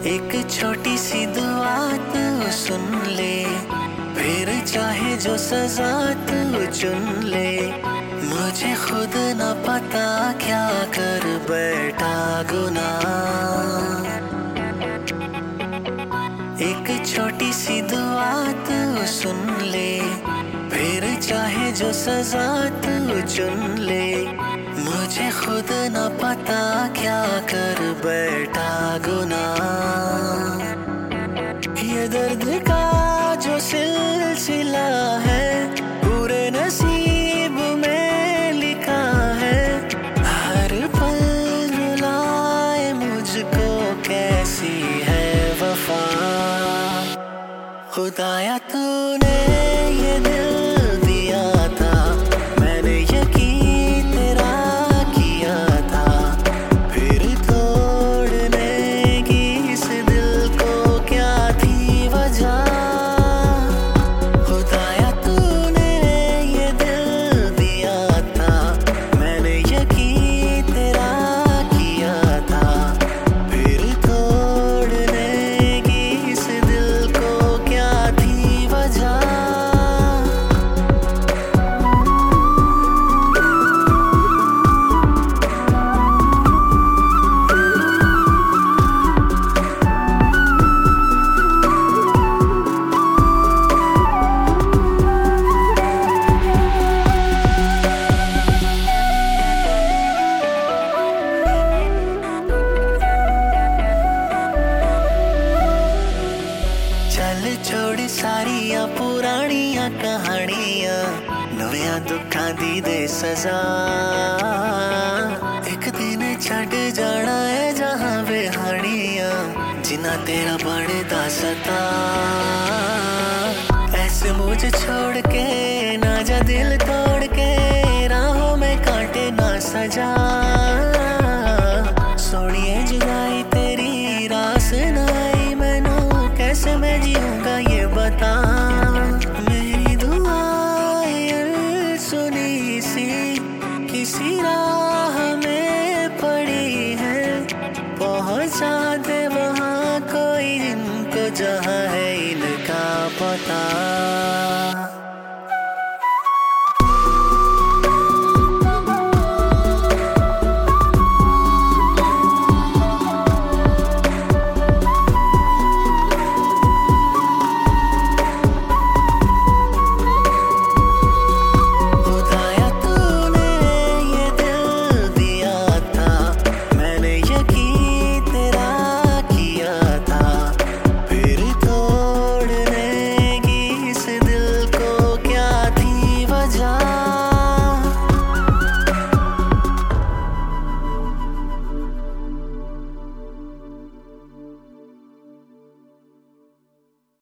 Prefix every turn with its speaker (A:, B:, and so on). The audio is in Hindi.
A: एक छोटी सी दुआ तू सुन ले, फिर चाहे जो सजा तू चुन ले। मुझे खुद न पता क्या कर बैठा गुनाह। एक छोटी सी दुआ तू सुन ले, फिर चाहे जो सजा तू चुन ले। मुझे खुद न पता क्या कर बैठा गुनाह। ये दर्द का जो सिलसिला है पूरे नसीब में लिखा है। हर पल रुलाए मुझको कैसी है वफा। खुदाया तूने ये दिल दिया था, मैंने यकीन तेरा किया था। फिर तोड़ने की इस दिल को क्या थी वजह। खुदाया तूने ये दिल दिया था, मैंने यकीन तेरा किया था। फिर तोड़ने की इस दिल को क्या थी वजह। चल छोड़ सारिया पुरानिया कहानियां, नविया दुखा दी दे सजा। एक दिन छड़ जाना है जहां बेहानियां, जिना तेरा बढ़ता सता। ऐसे मुझे छोड़ के ना जा दिल तोड़ के, राहों में कांटे ना सजा। सोनिए जुदाई तेरी रास नाई मैनू, कैसे मैं जीऊंगा ये बता। मेरी दुआएं सुनी सी किसी राह में पड़ी है, पहुंचा दे वहाँ कोई जिनको जहाँ है इनका पता।